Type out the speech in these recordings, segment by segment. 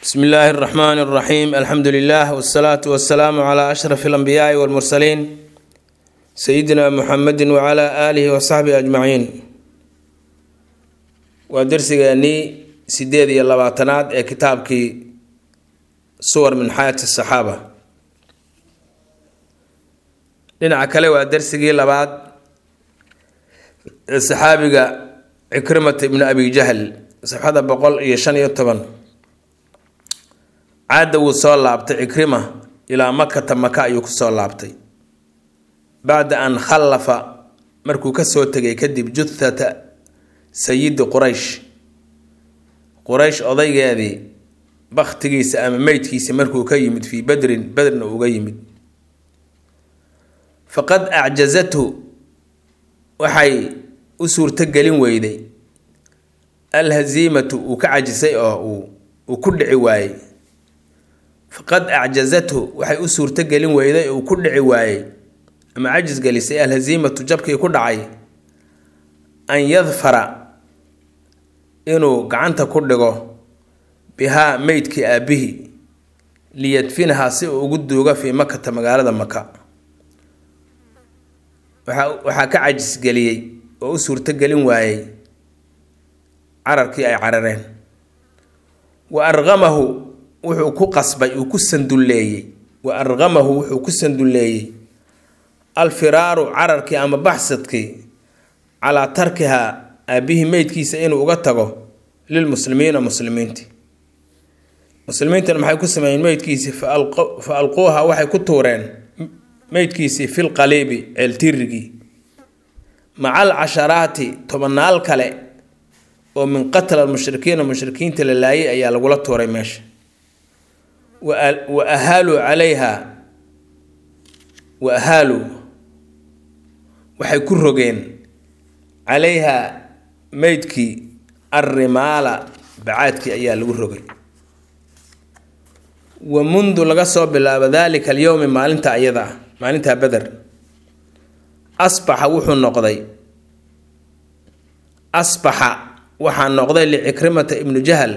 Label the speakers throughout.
Speaker 1: بسم الله الرحمن الرحيم الحمد لله والصلاة والسلام على أشرف الأنبياء والمرسلين سيدنا محمد وعلى آله وصحبه أجمعين ودرسيني سيدي اللباتنات كتابك صور من حياة الصحابة لنا كله ودرسي لبعض الصحابي عكرمة ابن أبي جهل صحابة بقول يشان يطبن عاد وصل لابتي عكرمة إلى مكة مكة يكسر لابتي بعد أن خلف مركو كسوتة كدب جثة سيد قريش أضيق هذه بختيس أم ميتكيس مركو كيمد في بدر وقيمد فقد أعجزته وحي أسور تقلين ويدي الهزيمة وكعجزي وكل عواي فقد أعجزته وحي أسور تقلين ويدي وكل عواي أما عجز قليسي الهزيمة جبك يكون عاي أن يظفر إنه قعنت كله بها ميتك أبيه ليدفنها سيء وقده في مكة مقالة مكة waxaa ka cajis galiyay oo u suurta galin waayay cararkii ay carareen wa arghamahu wuxuu ku qasbay uu ku sanduleeyay al firaaru cararkii ama baxsadkii ala tarkiha abihi meydkiisa inuu uga tago lil muslimiina muslimiinta maxay ku sameeyeen meydkiisa fa alquha waxay ku tuureen meydkiisii fil qalibi eltirigi macal casharaati tobanaal kale oo min qatl mushrikiinta la laayay ayaa lagula tuuray meesha wa ahalu calayha waxay ku rogeen calayha meydkii arrimaala bacaadkii ayaa lagu rogay wa mundu laga soo bilaabo daalika alyawmi maalinta ayada maalinta badar asbaxa waxaa noqday licikrimata ibnu jahal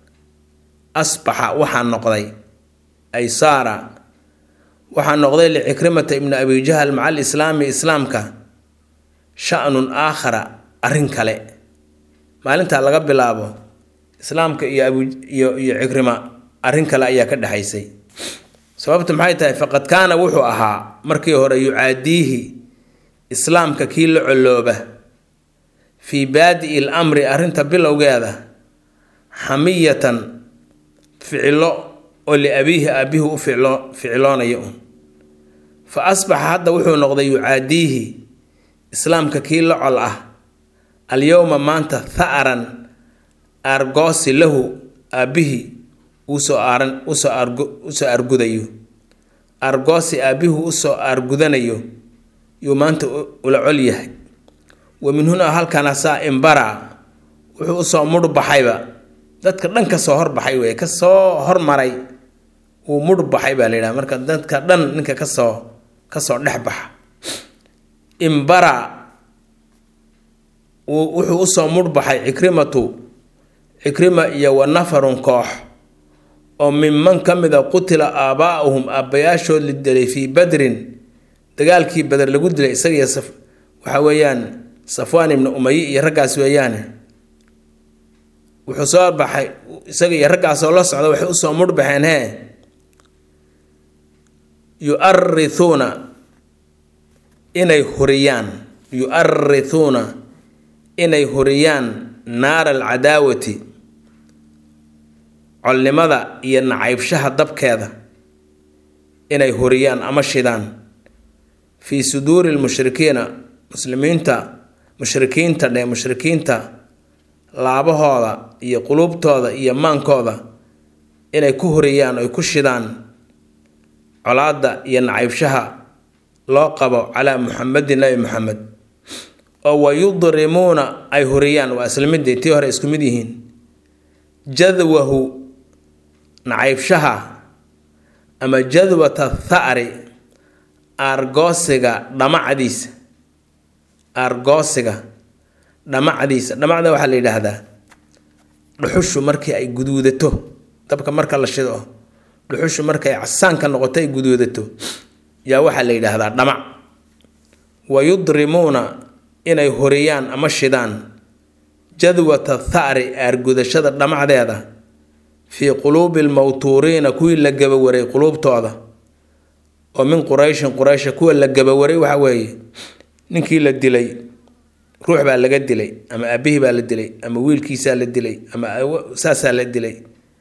Speaker 1: ay saara waxaa noqday licikrimata ibnu abi jahal maca alislaami islaamka sha'nun aakhara arrin kale maalintaa laga bilaabo islaamka iyo cikrima arrin kale ayaa ka dhaxaysay sababtu maxay tahay faqad kaana wuxuu ahaa markii hore yucaadiihi islaamka kii la colooba fii baadi'i lamri arrinta bilowgeeda xamiyatan ficilo oo liabiihi aabihi u ficiloonayo fa asbaxa hadda wuxuu noqday yucaadiihi islaamka kii la col ah alyowma maanta tha'aran aargoosi lahu aabihi usoo argudayo argoosi aabihu usoo argudanayo yuu maanta ula col yahay wa min hunaa halkana saa imbara wuxuu usoo mudhbaxayba dadka dhan kasoo horbaxay wey kasoo hormaray wuu mudhbaxay baa la yidhaha marka dadka dhan ninka kasoo dhex baxa imbara wuxuu usoo mudhbaxay cikrima iyo wa nafarun koox oo minman ka mid a qutila aabaa'uhum aabbayaashood la dilay fii badrin dagaalkii badar lagu dilay isagiyo waxa weeyaan safwaan ibnu umayi iyo raggaas weeyaane wuxuu soo baxay isaga iyo raggaasoo la socda waxay usoo mudhbaxeen yu'arrithuuna inay huriyaan naara alcadaawati colnimada iyo nacaybshaha dabkeeda inay huriyaan ama shidaan fii suduuri lmushrikiina mushrikiinta laabahooda iyo qulubtooda iyo maankooda inay ku huriyaan oy ku shidaan colaada iyo nacaybshaha loo qabo calaa muxamedin nabi muxamed oo wayudrimuuna ay huriyaan waa islamidii tii hore isku mid yihiin jadwahu nacaybshaha ama jadwata tha'ri argoosiga dhamacdiisa waxaa la yidhaahdaa dhuxushu markii ay guduudato dabka marka la shido dhuxushu markay casaanka noqotay guduudato yaa waxa la yiraahdaa dhamac wayudrimuna inay horiyaan ama shidaan jadwata thari argudashada dhamacdeeda fi quluubil mawtuuriina kuwii la gabawaray quluubtooda oo min quraysh kuwa la gabawaray waxa weeye ninkii la dilay ruux baa laga dilay ama abihi baa la dilay ama wiilkiisa la dilay ama saasa la dilay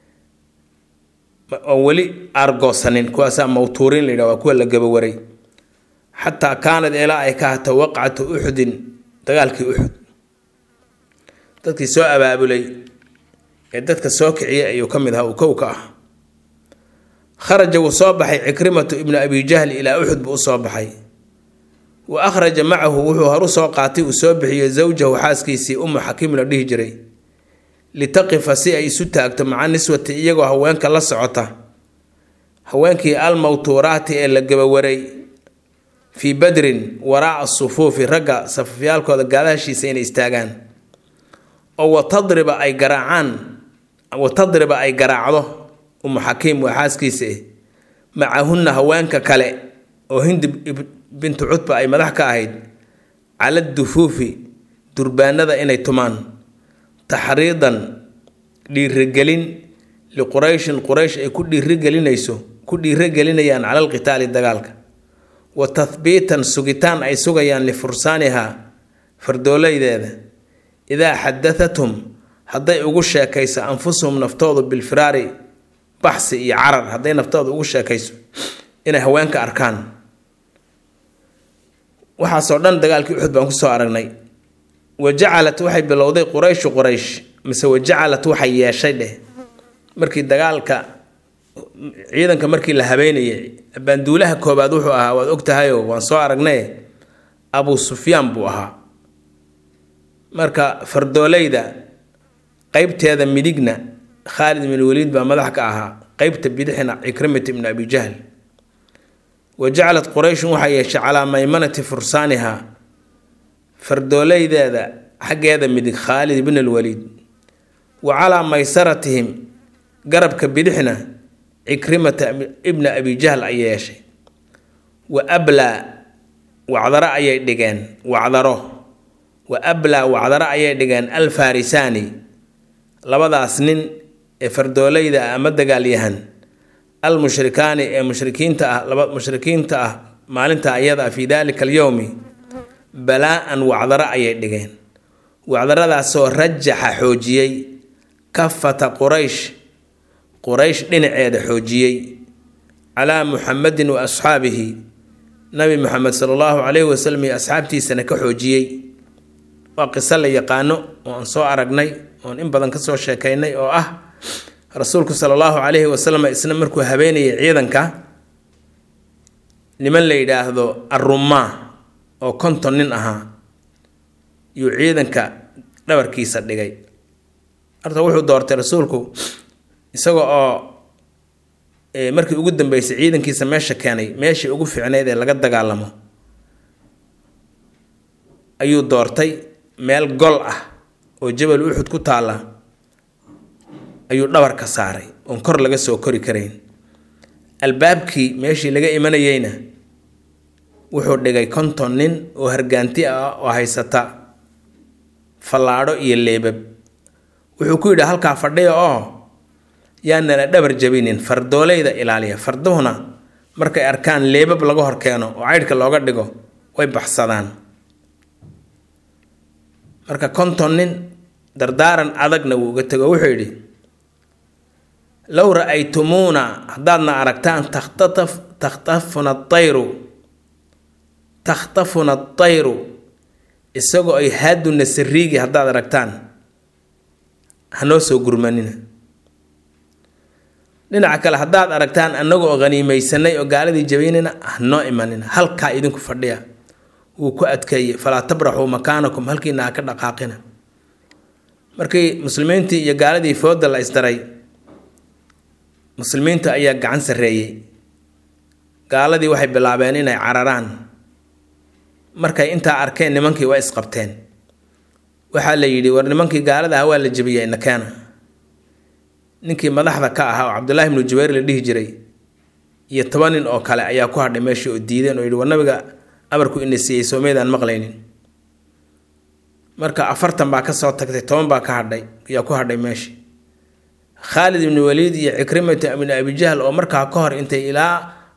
Speaker 1: oo wali argoosanin kuwaasa mawtuuriin la yiraahdo kuwa la gabawaray xataa kaanad ilaa ay ka hata waqcatu uxudin dagaalkii uxud dadkii soo abaabulay ee dadka soo kiciyay ayuu ka mid ahaa uu kow ka ah kharaja wuu soo baxay cikrimatu ibnu abi jahl ilaa uxud buu soo baxay wa akhraja macahu wuxuu horu soo qaatay uu soo bixiyay zawjahu xaaskiisii xakiim la dhihi jiray litaqifa si ay isu taagto maca niswati iyagoo haweenka la socota haweenkii almawtuuraati ee la gabawaray fii badrin waraaca sufuufi ragga safafyaalkooda gaadahashiisa inay istaagaan oo watadriba ay garaacdo xakiim waa xaaskiisa macahunna haweenka kale oo hindi bintu cutba ay madax ka ahayd cala dufuufi durbaanada inay tumaan taxriidan dhiirigelin liqurayshin quraysh ay ku dhiirigelinayaan cala alqitaali dagaalka wa tathbiitan sugitaan ay sugayaan lifursaaniha fardoolaydeeda idaa xadatathum hadday ugu sheekayso anfusuhum naftoodu bilfiraari baxsi iyo carar hadday naftooda ugu sheekayso inay haweenka arkaan waxaasoo dhan dagaalkii uxud baan kusoo aragnay wajacalat waxay bilowday quraysh mise wajacalat waxay yeeshay dheh markii dagaalka ciidanka markii la habeynayay banduulaha koobaad wuxuu ahaa waad ogtahayoo waan soo aragnay abu sufyaan buu ahaa marka fardoolayda qaybteeda midigna khaalid bin waliid baa madax ka ahaa qaybta bidixna cikrimat ibn abi jahl wajacalat quraysh waxay yeeshay calaa maymanati fursaaniha fardoolaydeeda xaggeeda midig khaalid ibn alwaliid wa calaa maysaratihim garabka bidixna cikrimata ibn abi jahl ay yeeshay wa ablaa wacdaro ayay dhigeen alfarisaani labadaas nin ee fardoolayda ama dagaalyahan almushrikaani ee mushrikiinta ah maalinta ayada fi daalika alyowmi balaa-an wacdaro ayay dhigeen wacdaradaasoo rajaxa xoojiyey kafata quraysh dhinaceeda xoojiyey calaa muxamadin wa asxaabihi nabi muxamed sala allahu calayhi wasalam iyo asxaabtiisana ka xoojiyey waa qiso la yaqaano oo aan soo aragnay oon in badan kasoo sheekaynay oo ah rasuulku sala allahu calayhi wasalam isna markuu habeenayay ciidanka niman la yidhaahdo arrumaa oo 50 nin ahaa yuu ciidanka dhabarkiisa dhigay horta wuxuu doortay rasuulku isaga oo markii ugu dambeysay ciidankiisa meesha keenay meeshii ugu fiicneyd ee laga dagaalamo ayuu doortay meel gol ah oo jabal uxud ku taala ayuu dhabar ka saaray oon kor laga soo kori karayn albaabkii meeshii laga imanayeyna wuxuu dhigay 50 nin oo hargaanti ah oo haysata fallaadho iyo leebab wuxuu ku yidhi halkaa fadhiya oo yaanana dhabar jabinin fardoolayda ilaaliya farduhuna markay arkaan leebab laga hor keeno oo caydhka looga dhigo way baxsadaan marka 50 nin dardaaran adagna wuu uga tego wuxuu yidhi low ra'aytumuuna haddaadna aragtaan takhtafuna atayru isagoo ay haaduna sariigi haddaad aragtaan hanoo soo gurmanina dhinaca kale haddaad aragtaan annagoo haniimaysanay oo gaaladii jabaynayna hanoo imanina halkaa idinku fadhiya wuu ku adkeeyey falaa tabraxuu makaanakum halkiina ha ka dhaqaaqina markii muslimiintii iyo gaaladii fooda la isdaray muslimiinta ayaa gacan sarreeyey gaaladii waxay bilaabeen inay cararaan markay intaa arkeen nimankii waa isqabteen waxaa la yidhi war nimankii gaalada ah waa la jabiyey nakeena ninkii madaxda ka ahaa oo Cabdullaahi ibnu Jubayr la dhihi jiray iyo 10 nin oo kale ayaa ku hadhay meeshii oo diideen oo yidhi war nabiga amarku inay siiyay Soomeedaan maqlaynin marka 40 baa ka soo tagtay 10 baa ka hadhay ayaa ku hadhay meeshii Khalid ibn Walid iyo Ikrimah ibn Abi Jahl oo markaa ka hor intay ilaa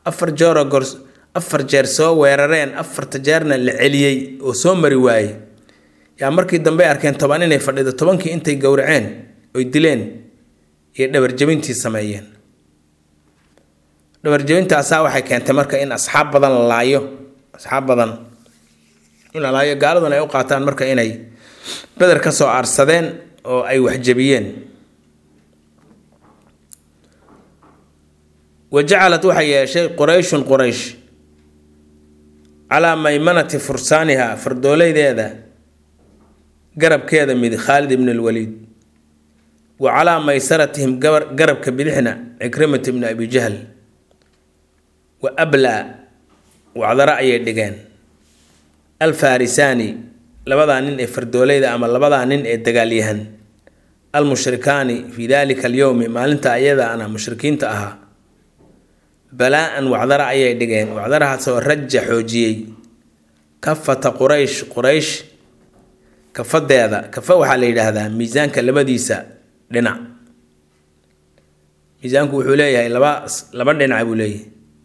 Speaker 1: 4 jeer soo weerareen 4 jeerna la celiyay oo soo mari waayay yaa markii dambe arkeen 10 inay fadhido 10kii intay gowraceen oo dileen iyo dhabar jabintii sameeyeen dhabar jabintaas waxay keentay marka in asxaab badan la laayo in la laayo gaaladuna ay u qaataan marka inay badar ka soo aarsadeen oo ay wax jabiyeen وجعلت وحي شيء قريش على ميمنة فرسانها فردولي ذا قرب كذا من خالد بن الوليد وعلى ميسرتهم قرب كبدحنا عكرمة بن أبي جهل وأبلى وعلى رأي الدقان الفارساني لبضع نين فردولي ذا أما لبضع نين الدقاليهن المشركان في ذلك اليوم ما لنت أيضا أنا مشركين تأها بلاء وعذر أي دقين وعذرها سوى رجع حوجي كفة قريش كفة هذا كفة وحالي هذا ميزان كلمديسة لنا ميزان كوحوليه لبا عبو ليه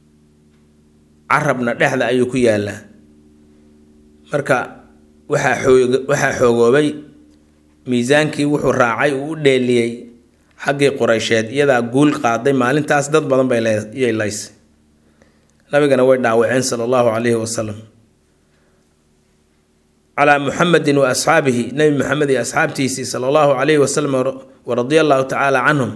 Speaker 1: عربنا لحظة أيوكو يالا مركا وحا حوغوبي ميزانكي وحو راعي وديليي حقي قريشات يدا قول قاضي مالين تاس دad badan bay yeelays nabigana way dhaawaceen sallallahu alayhi wasallam ala muhammadin wa ashabihi nabi muhammad iyo asxaabtiisi sallallahu alayhi wasallam wa radiyallahu ta'ala anhum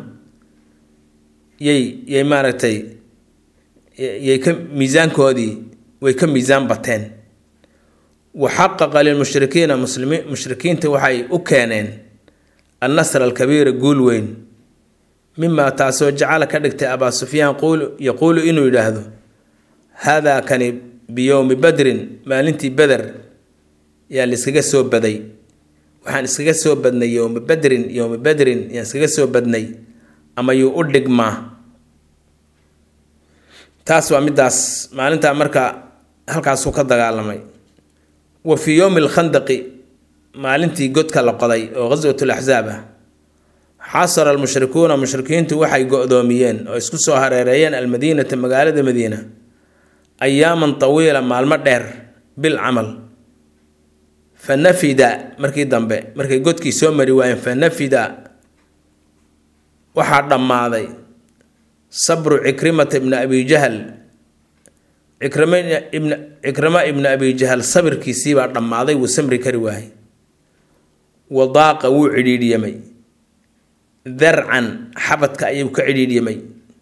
Speaker 1: yay maartay yay ka miisaankoodii way ka miisaan bateen wa haqqaqa lil mushrikiinta waxay u keeneen an-nasr al-kabir guul weyn مما تاسو جعل كدغت ابا سفيان يقول انه يراهدو هذا كان بيوم بدر مالنتي بدر يا لسغا سو بداي waxaan iskaga soo badnay yawm badrin yaan iskaga soo badnay ama yu u dhigma taas waa midaas maalinta marka halkaas uu ka dagaalamay wa fi yawm al-khandaq maalintii godka la qoday oo ghazwatul ahzab حاصر المشركون مشركين وحي قدوميين واسكو سو هريريين المدينة مقالة مدينة أياما طويلة مع المدر بالعمل فنفد مركي دنبه مركي قدكي سومري وين فنفد وحد ماضي صبر عكرمة ابن أبي جهل عكرمة ابن أبي جهل صبر كيسيبا ماضي وسمري كرواهي وضاق وعديد يمي ذرعا حبتك أيو كعديد يمي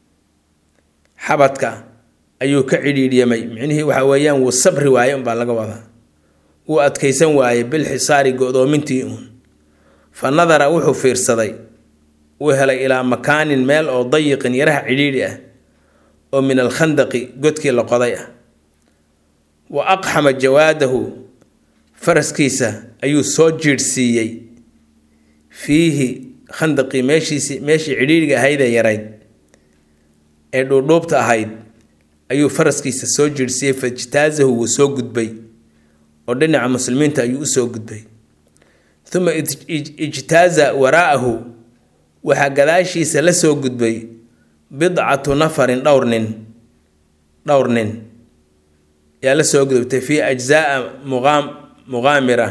Speaker 1: حبتك أيو كعديد يمي معنه وحويان والصبر وايان بالغوضا وأتكيسن واي بالحصار قدومنتي فنظر وحو فيرصدي وهل إلى مكان مال أو ضيق يره عديده ومن الخندق قدك لقضيه وأقحم جواده فرس كيسة أيو سوجر سيي فيه خندقي ماشي عديدك هيدا يريد إدو دوبتا هيد أيو فرس كيسة سوجر سيي فاجتازه وسوقد بي ودنع مسلمين أيو سوقد بي ثم اجتاز وراءه وحقداشي سلسوقد بي بضعة نفر دورنين يا لسوقد في أجزاء مغامرة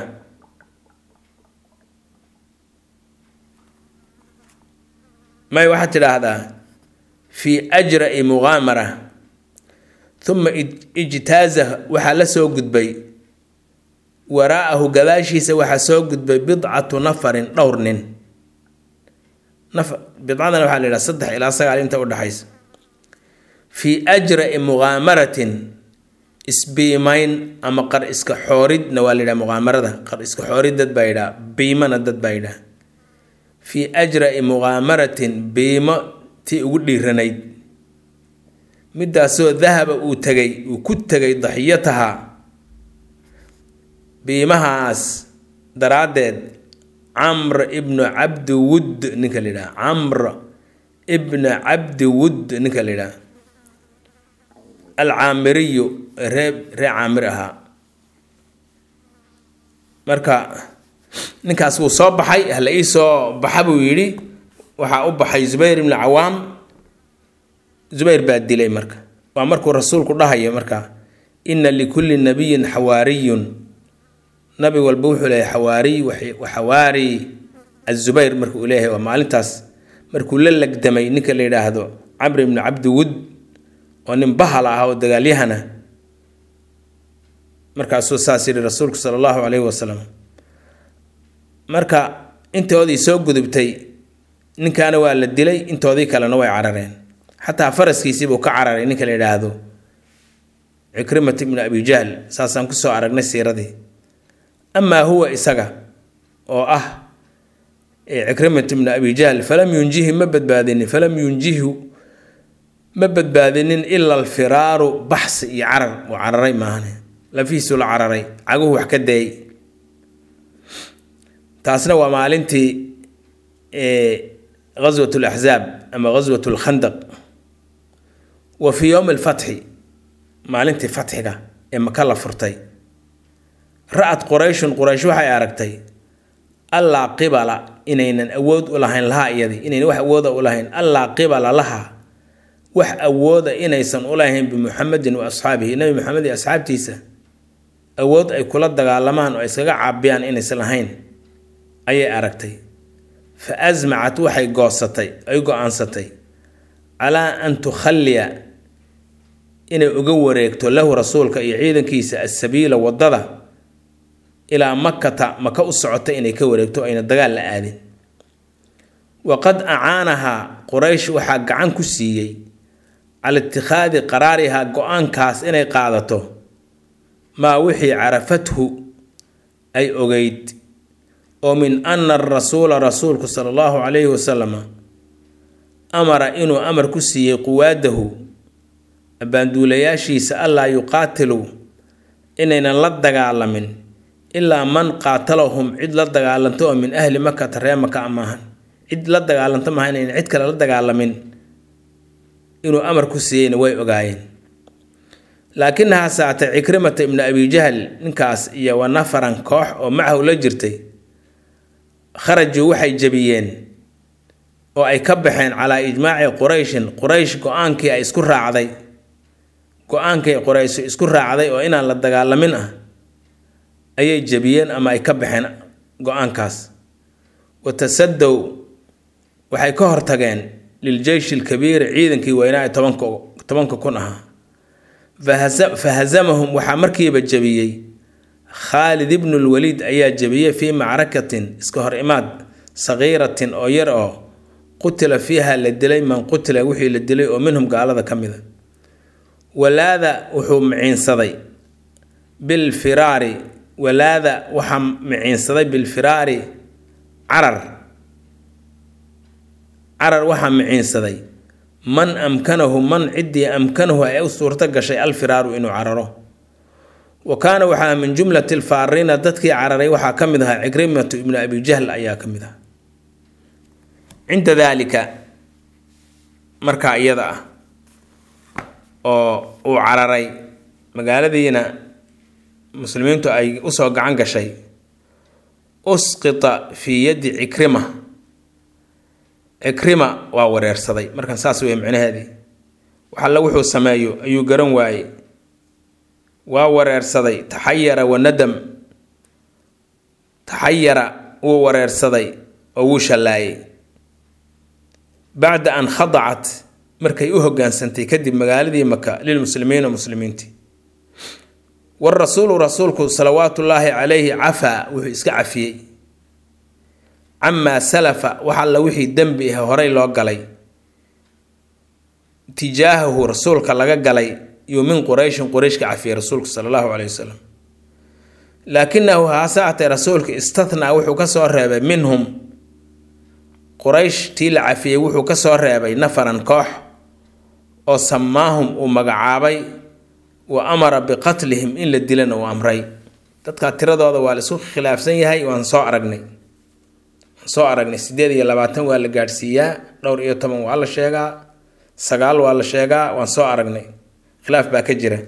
Speaker 1: ما يوحد هذا في أجرأ مغامرة ثم اجتازه وحلسوقد بي وراءه قداشي وحسوقد بي بضعة نفر دورنين بضعنا وحال إلى صدح إلى صغال انت ودحيس في أجرأ مغامرة اسبيمين أما قر إسك حورد نوالي مغامرة قر إسك حورد دد بايدا بيمنا دد بايدا في أجرأ مغامرة بيما تي أقولي رنيد مدى سوء ذهب وتغي وكت تغي ضحيتها بيمهاس درادد عمرو ابن عبد ود نكالي عمرو ibn cabdi wud ninka la yidhaha alcaamiriyu ree caamir ahaa. marka ninkaas wuu soo baxay, hala ii soo baxa buu yidhi. waxaa u baxay Zubayr ibn Cawaam. Zubayr baa dilay. marka waa markuu rasuulku dhahayo marka inna likulli nabiyin xawaariyun, nabi walba wuxuu leeyahay xawaariy wa xawaari azubayr. markuu leeyahay waa maalintaas markuu la lagdamay ninka la yidhaahdo camr ibn cabdi wud oo nin bahal ah oo dagaalyahana. markaasuu saas yidhi rasuulku sala allahu calayhi wasalam. marka intoodii soo gudubtay ninkaana waa la dilay, intoodii kalena way carareen. xataa faraskiisii buu ka cararay ninka la yidhaahdo cikrimat ibn abi jahl. saasaan kusoo aragnay siiradii. amaa huwa isaga oo ah cikrimat ibn abi jahl falam yunjihi ma badbaadinin ila alfiraaru baxsi iyo carar. uu cararay maahane, lafihiisu la cararay, caguhu wax ka dayay. taasna waa maalintii ghaswat alaxzaab ama ghaswat alkhandaq. wa fii yowmi alfatxi, maalintii fatxiga ee maka la furtay, ra-at qurayshun, quraysh waxay aragtay allaa qibala inaynan awood u lahayn lahaa iyadii, inaynan wax awooda u lahayn. allaa qibala laha, wax awooda inaysan u lahayn bimuxamedin wa asxaabihi, nabi maxamed iyo asxaabtiisa awood ay kula dagaalamaan oo iskaga caabiyaan inaysan lahayn ayay aragtay. fa asmacat waxay go-aansatay calaa an tukhalliya inay uga wareegto lahu rasuulka iyo ciidankiisa asabiila wadada ilaa makata, maka u socota inay ka wareegto, ayna dagaal la aadin. waqad acaanahaa, quraysh waxaa gacan ku siiyey cala itikhaadi qaraarihaa, go-aankaas inay qaadato maa wixii carafathu ay ogeyd oo min ana arasuula, rasuulku sala allahu calayhi wasalama amara inuu amar ku siiyey quwaadahu, abbaanduulayaashiisa, allaa yuqaatiluu inaynan la dagaalamin ilaa man qaatalahum, cid la dagaalanto oo min ahli makata, ree maka maahan, cid la dagaalanto maaha, inaynan cid kale la dagaalamin inuu amar ku siiyeyna way ogaayeen. laakinahaa saatay cikrimata ibna abi jahl, ninkaas iyo wa nafaran koox oo macahu la jirtay, kharajuu waxay jabiyeen oo ay ka baxeen calaa ijmaaci qurayshin, quraysh go-aankii ay isku raacday, go-aankii quraysh isku raacday oo inaan la dagaalamin ah ayay jabiyeen ama ay ka baxeen go-aankaas. watasadow waxay ka hortageen liljeyshi alkabiiri, ciidankii weynaa ee tobanka kun ahaa. fahazamahum waxaa markiiba jabiyey khaalid ibnu lwaliid ayaa jabiyey fii macrakatin iska hor imaad sagiiratin oo yar oo qutila fiiha la dilay man qutila wixii la dilay oo minhum gaalada ka mida. walaada wuxuu miciinsaday bilfiraari, walaada waxaa miciinsaday bilfiraari carar waxaa miciinsaday man amkanahu, man ciddii amkanahu ay u suurto gashay alfiraaru inuu cararo. wa kaana waxaa min jumlati alfaariina, dadkii cararay waxaa ka mid ahaa cikrimatu ibnu abi jahl ayaa ka mid ah. cinda daalika, markaa iyada ah oo uu cararay, magaaladiina muslimiintu ay usoo gacan gashay, usqita fii yaddi cikrima waa wareersaday. markan saas wey micnaheedii, wax alla wuxuu sameeyo ayuu garan waayey, waa wareersaday. taxayara wanadam, taxayara wuu wareersaday oo wuu shallaayay. bacda an khadacat, markay u hogaansantay kadib magaaladii maka lilmuslimiina, muslimiintii. warasuulu, rasuulku salawaatullaahi calayhi cafaa, wuxuu iska cafiyey camaa salafa, wax alla wixii dembi ah horay loo galay, tijaahahu rasuulka laga galay, iyo min qurayshin, quraysh ka cafiyey rasuulku sala allahu calayhi wasalam. laakinahu haasaatay rasuulka istathnaa, wuxuu ka soo reebay minhum quraysh tii la cafiyey, wuxuu ka soo reebay nafaran koox oo samaahum uu magacaabay, wa amara biqatlihim in la dilana uu amray. dadkaa tiradooda waa la isku khilaafsan yahay, waan soo soo aragnay 28 waa la gaadhsiiyaa, dhowr iyo 10 waa la sheegaa, 9 waa la sheegaa, waan soo aragnay. khilaaf baa ka jira.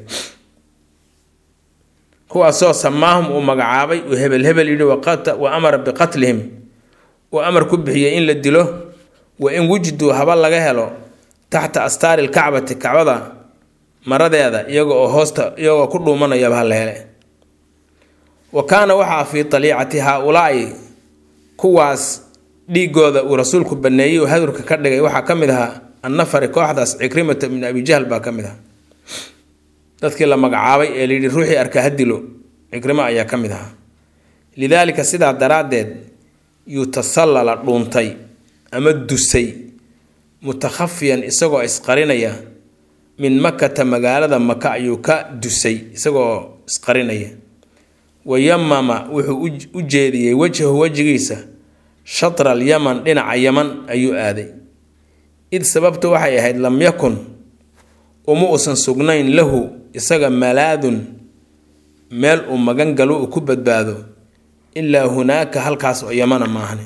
Speaker 1: kuwaasoo samaahum uu magacaabay uu hebel hebel yidhi wa amara biqatlihim, uu amar ku bixiyey in la dilo, wa in wujiduu haba laga helo taxta astaari lkacbati, kacbada maradeeda iyagoo ku dhuumanayaba ha la hele. wa kaana waxaa fii taliicati haa-ulaa'i kuwaas dhiigooda uu rasuulku baneeyey oo hadurka ka dhigay waxaa ka mid ahaa annafari kooxdaas Cikrimata ibn Abi Jahl baa ka mid ahaa. dadkii la magacaabay ee la yidhi ruuxii arka ha dilo Cikrima ayaa ka mid ahaa. lidaalika sidaa daraaddeed yutasallala dhuuntay ama dusay mutakhafiyan isagoo isqarinaya min makata magaalada maka ayuu ka dusay isagoo isqarinaya. wayamama wuxuu u jeediyey wajhahu wajigiisa shatra alyaman dhinaca yaman ayuu aaday. id sababtu waxay ahayd lam yakun uma uusan sugnayn lahu isaga malaadun meel uu magan galo uu ku badbaado ilaa hunaaka halkaas oo yamana maahane.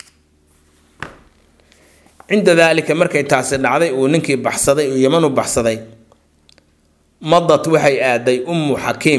Speaker 1: cinda daalika markay taasi dhacday uu ninkii baxsaday uu yaman u baxsaday, madad waxay aaday ummu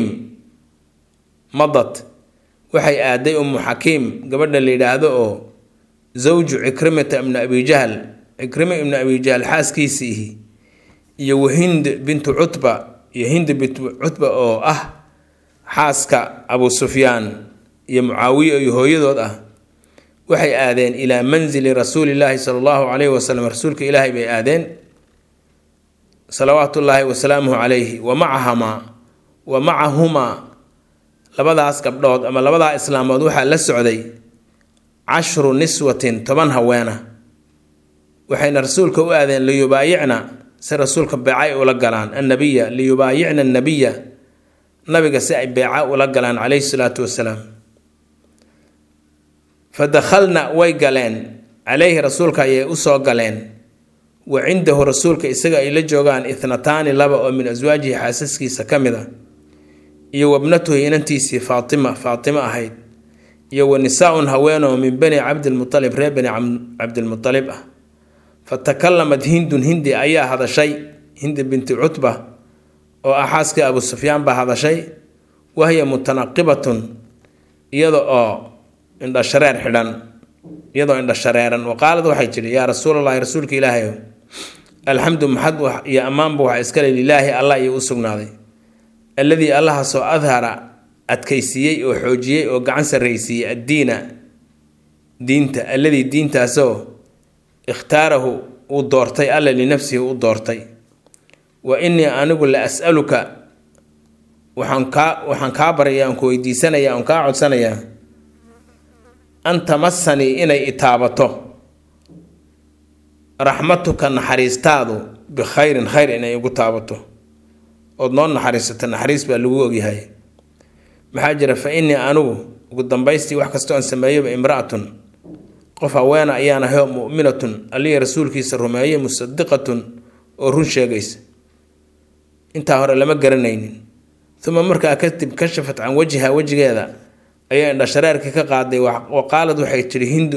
Speaker 1: xakiim gabadha la yidhaahdo oo zawju Cikrimata ibn Abi Jahl, Cikrima ibn Abi Jahl xaaskiisii, iyo Hind bintu Cutba oo ah xaaska Abu Sufyaan iyo Mucaawiya iyo hooyadood ah, waxay aadeen ilaa manzili rasuulillaahi sallallahu alayhi wasallam, rasuulka ilaahay bay aadeen salawaatullaahi wasalaamuhu calayhi. wa macahumaa labadaas gabdhood ama labadaa islaamood waxaa la socday 10 niswatin 10 haweena. waxayna rasuulka u aadeen liyubaayicna si rasuulka beecay ula galaan annabiya, liyubaayicna annabiya nabiga si ay beeca ula galaan calayhi salaatu wasalaam. fadakhalna way galeen calayhi rasuulka ayay u soo galeen, wa cindahu rasuulka isaga ay la joogaan 2 laba oo min aswaajihi xaasaskiisa ka mid a, iyo wabnatuhu inantiisii Faatima ahayd, iyo wa nisaa-un haweenoo min bani cabdilmutalib reer bani cabdilmutalib ah. fatakalamad hindun hindi ayaa hadashay, hindi binti Cutba oo ah xaaskii Abu Sufyaan baa hadashay, wahiya mutanaqibatun iyadoo indhashareeran. waqaalad waxay tidhi yaa rasuulallaahi rasuulka ilaahayow, alxamdu maxad iyo ammaanba waxaa iskale lilaahi allah iyo u sugnaaday, alladii allahaasoo adhara adkaysiiyey oo xoojiyey oo gacan sarraysiiyey addiina diinta, alladii diintaasoo ikhtaarahu uu doortay alla linafsihi u doortay. wa innii anigu la as'aluka waxaan kaa baraya aan ku weydiisanaya aan kaa codsanayaa an tamassanii inay itaabato raxmatuka naxariistaadu bikhayrin khayr inay igu taabato ood noo naxariisato. naxariis baa lagu ogyahay. maxaa jira fa innii anigu ugu dambaystii wax kastoo aan sameeyoba imra'atun qof haweena ayaan ahay mu'minatun allihii rasuulkiisa rumeeyey, musadiqatun oo run sheegaysa. intaa hore lama garanaynin. uma markaa kadib kashafat can wajhiha wajigeeda ayaa indhashareerkii ka qaaday. wa qaalad waxay tidhi hindu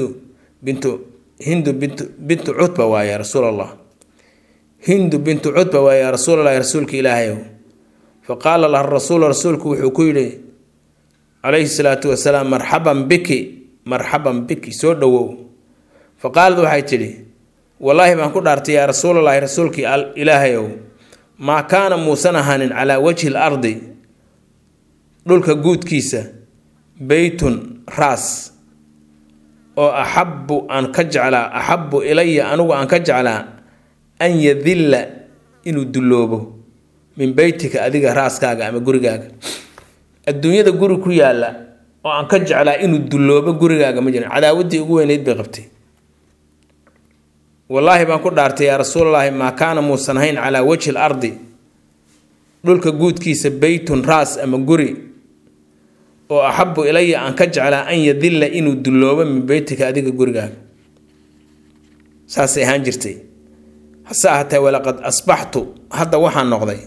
Speaker 1: bintu Cutba waa yaa rasuulallah, hindu bintu Cutba waa yaa rasuulallahi rasuulka ilaahayow. faqaala laha rasuulku wuxuu ku yidhi calayhi salaatu wasalaam marxaban biki soo dhowow. faqaalad waxay tidhi wallaahi baan ku dhaartay yaa rasuulallaahi rasuulkii ilaahayow, maa kaana muusan ahaanin calaa wajhi lardi dhulka guudkiisa beytun raas oo axabbu ilaya anigu aan ka jeclaa an yadilla inuu dulloobo min beytika adiga raaskaaga ama gurigaaga. adduunyada guri ku yaalla oo aan ka jeclaa inuu dulloobo gurigaaga ma jirin. cadaawaddii ugu weyneyd bay qabtay. wallaahi baan ku dhaartay yaa rasuulallaahi maa kaana muusan ahayn calaa wajhi lardi dhulka guudkiisa beytun raas ama guri oo axabbu ilaya aan ka jeclaa an yadilla inuu dulloobo min beytika adiga gurigaaga. saasay ahaan jirtay. hase ahaatee walaqad asbaxtu hadda waxaan noqday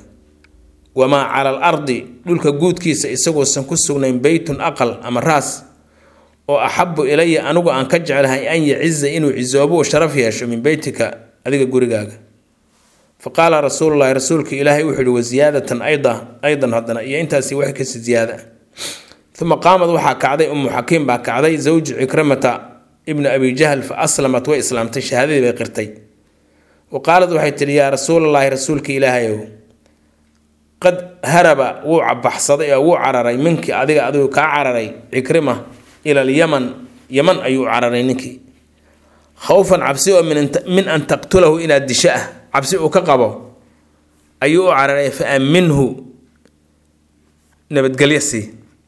Speaker 1: wamaa cala alardi dhulka guudkiisa isaguusan ku sugnayn beytun aqal ama raas oo axabu ilaya anigu aan ka jeclahay an yaciza inuu cizoobo oo sharaf yeesho min beytika adiga gurigaaga. faqaala rasuulullaahi rasuulka ilaahay wuxuu yihi wasiyaadatan aydan haddana iyo intaasi wax kasi ziyaada. uma qaamad waxaa kacday ummu xakiim baa kacday zawji cikrimata ibni abi jahl fa aslamat way islaamtay, shahaadadii bay qirtay. wa qaalad waxay tihi yaa rasuulallaahi rasuulka ilaahayow qad haraba wuu cabaxsaday oo wuu cararay minki adigu kaa cararay cikrima ila alyaman, yaman ayuu cararay ninkii, khawfan cabsi oo min an taqtulahu inaad disho ah, cabsi uu ka qabo ayuu u cararay. fa aaminhu nabadgelyo sii.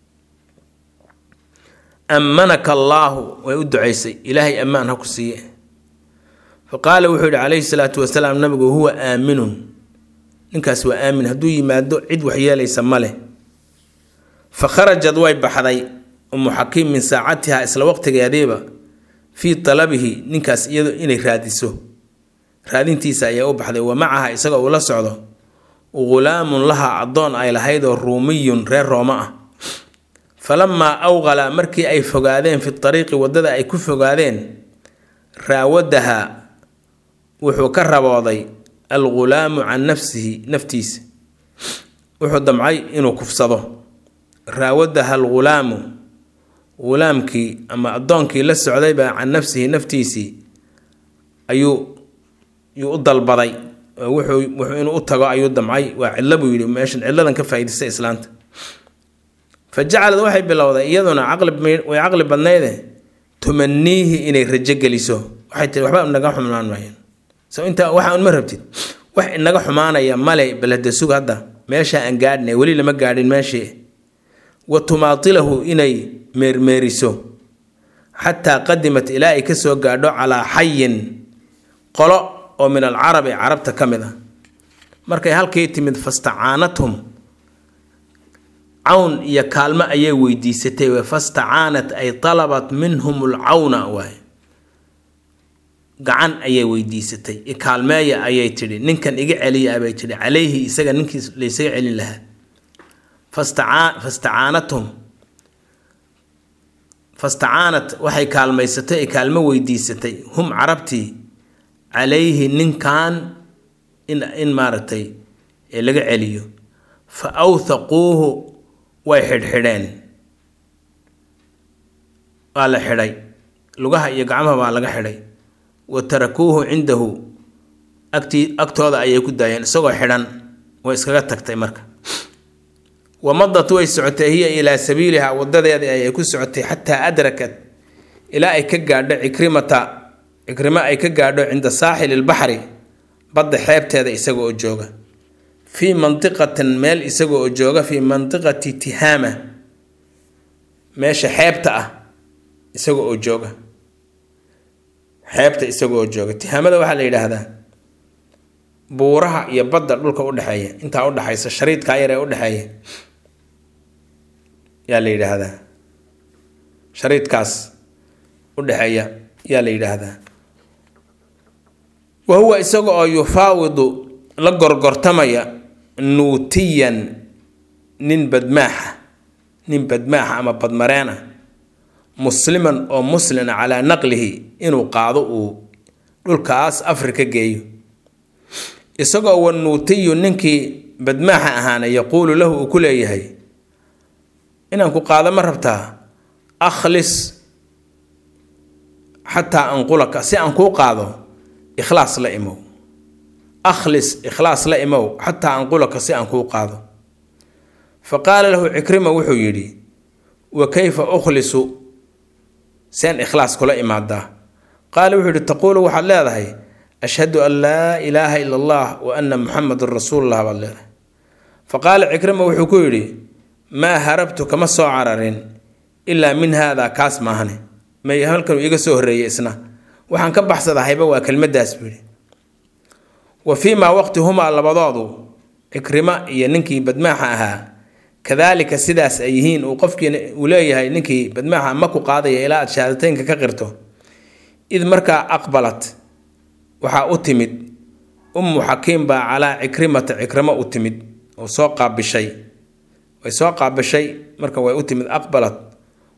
Speaker 1: ammanaka allaahu way u ducaysay, ilaahay ammaan ha ku siiye. fa qaala wuxuu yihi calayhi salaatu wasalaam nabigu huwa aaminun, ninkaas waa aamin, hadduu yimaado cid waxyeelaysa ma leh. fa kharajad way baxday ummu xakiim min saacatiha isla waqtigeediiba fii talabihi, ninkaas iyado inay raadiso, raadintiisa ayaa u baxday. wa macaha isaga uu la socdo ghulaamun laha addoon ay lahayd oo ruumiyun reer rooma ah. falamaa awqala markii ay fogaadeen fi ariiqi waddada ay ku fogaadeen, raawadaha wuxuu ka rabooday algulaamu can nafsihi, naftiisa wuxuu damcay inuu kufsado. raawadaha algulaamu, gulaamkii ama addoonkii la socdaybaa can nafsihi, naftiisii ayuu u dalbaday oo wuxuu inuu u tago ayuu damcay. waa cidlo buu yidhi, meeshan cidladan ka faa'iidaystay islaanta. fa jacalad waxay bilowday iyaduna way caqli badnayde tumaniihi inay rajo geliso. waxay tihi waxba inaga xumaan maayeen, so intaa waxa ma rabtid wax inaga xumaanaya male, bal hada sug hadda meesha aan gaadhnay weli lama gaadhin meeshii. wa tumaatilahu inay meermeeriso xataa qadimat ilaa ay ka soo gaadho calaa xayin qolo oo min alcarabi carabta ka mid ah. markay halkii timid fastacaanathum, cawn iyo kaalmo ayay weydiisatay. fastacaanat ay talabat minhum alcawna, waay gacan ayay weydiisatay, ikaalmeeya ayay tidhi, ninkan iga celiya bay tidhi, calayhi isaga ninkii laysaga celin lahaa. fastacaanat waxay kaalmaysatay, kaalmo weydiisatay hum carabtii calayhi ninkan in maaragtay laga celiyo. fa awthaquuhu way xidhxidheen, waa la xidhay, lugaha iyo gacmaha baa laga xidhay. wa tarakuuhu cindahu, agtooda ayay ku daayeen isagoo xidhan, way iskaga tagtay marka. wa madat way socotay hiya ilaa sabiiliha, wadadeedii ayay ku socotay xataa adrakat ilaa ay ka gaadho cikrimo ay ka gaadho cinda saaxili lbaxri, badda xeebteeda isaga oo jooga. fii mantiqatin meel isaga oo jooga, fii mantiqati tihaama, meesha xeebta ah isaga oo jooga, xeebta isaga oo jooga. tihaamada waxaa la yidhaahdaa buuraha iyo badda dhulka udhexeeya, intaa udhexaysa shariidkaa yar ee udhexeeya yaa la yidhaahdaa, shariidkaas udhexeeya yaa la yidhaahdaa. wa huwa isaga oo yufaawidu la gorgortamaya nuutiyan nin badmaaxa ama badmareen ah, musliman oo muslina calaa naqlihi inuu qaado uu dhulkaas afrika geeyo. isagoo wanuutiyu ninkii badmaaxa ahaana yaquulu lahu uu ku leeyahay inaan ku qaado ma rabtaa, akhlis xataa anqulaka, si aan kuu qaado ikhlaas la imow, akhlis ikhlaas la imow xataa anqulaka, si aan kuu qaado. fa qaala lahu cikrima wuxuu yidhi wa kayfa ukhlisu, seen ikhlaas kula imaadaa. qaala wuxuu yidhi taquulu waxaad leedahay ashhadu an laa ilaaha ila allah wa anna muxamadan rasuulullah baad leedahay. fa qaala cikrima wuxuu ku yidhi maa harabtu kama soo cararin ilaa min haadaa, kaas maahane, may halkan iga soo horreeyey isna, waxaan ka baxsadahayba waa kelmadaas buu yidhi. wa fii maa waqti humaa labadoodu, cikrima iyo ninkii badmaaxa ahaa, kadaalika sidaas ay yihiin, uu qofkiina uu leeyahay ninkii badmaaxa ma ku qaadaya ilaa aad shahaadateynka ka qirto. id markaa aqbalat waxaa u timid ummu xakiim baa calaa cikrimata, cikrimo u timid oo soo qaabishay, way soo qaabishay marka way u timid. aqbalat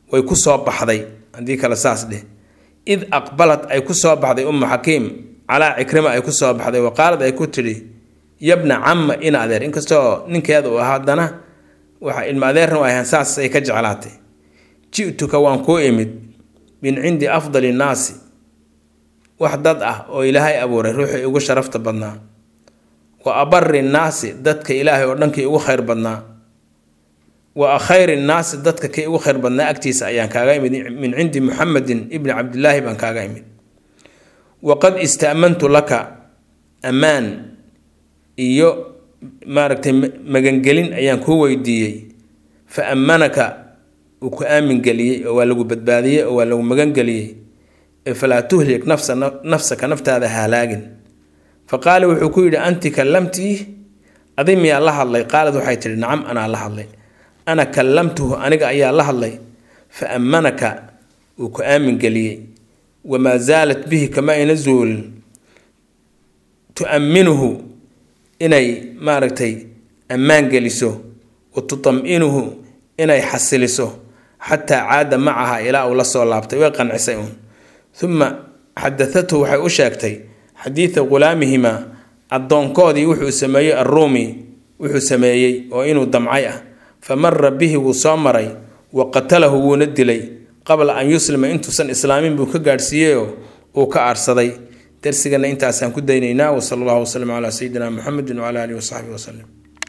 Speaker 1: way ku soo baxday hadii kala saas dheh id aqbalat ay ku soo baxday xakiim calaa cikrima ay ku soo baxday waqaalad ay ku tidhi yabna camma in adeer inkastoo ninkeeda uu ahaa haddana waxa ilma adeerna ay ahaan saas ay ka jeclaatay ji'tuka waan kuu imid min cindi afdali nnaasi wax dad ah oo ilaahay abuuray ruuxii ugu sharafta badnaa wa abarri nnaasi dadka ilaahay oo dhankii ugu khayr badnaa wa akhayri nnaasi dadka kii ugu khayr badnaa agtiisa ayaan kaaga imid min cindi muxamedin ibni cabdillaahi baan kaaga imid waqad ista'mantu laka ammaan iyo maaragtay magangelin ayaan kuu weydiiyey fa ammanaka uu ku aamin geliyey oo waa lagu badbaadiyey oo waa lagu magangeliyey falaa tuhlik nafsaka naftaada halaagin faqaala wuxuu ku yidhi anti kallamtii adi miyaa la hadlay qaalad waxay tihi nacam anaa la hadlay ana kallamtuhu aniga ayaa la hadlay fa ammanaka uu ku aamin geliyey wamaa zaalat bihi kama ayna zuulin tu'amminuhu inay maaragtay ammaan geliso wa tutam'inuhu inay xasiliso xataa caada macaha ilaa uu la soo laabtay way qancisay uun uma xadathatu waxay u sheegtay xadiida ghulaamihima addoonkoodii wuxuu sameeyey arruumi wuxuu sameeyey oo inuu damcay ah fa mara bihi wuu soo maray wa qatalahu wuuna dilay qabla an yuslima intuusan islaamin buu ka gaadhsiiyeyoo uu ka aarsaday darsigana intaasaan ku daynaynaa wasala allahu wasalam calaa sayidina muxamedin wacala aalihi wasaxbihi wasalam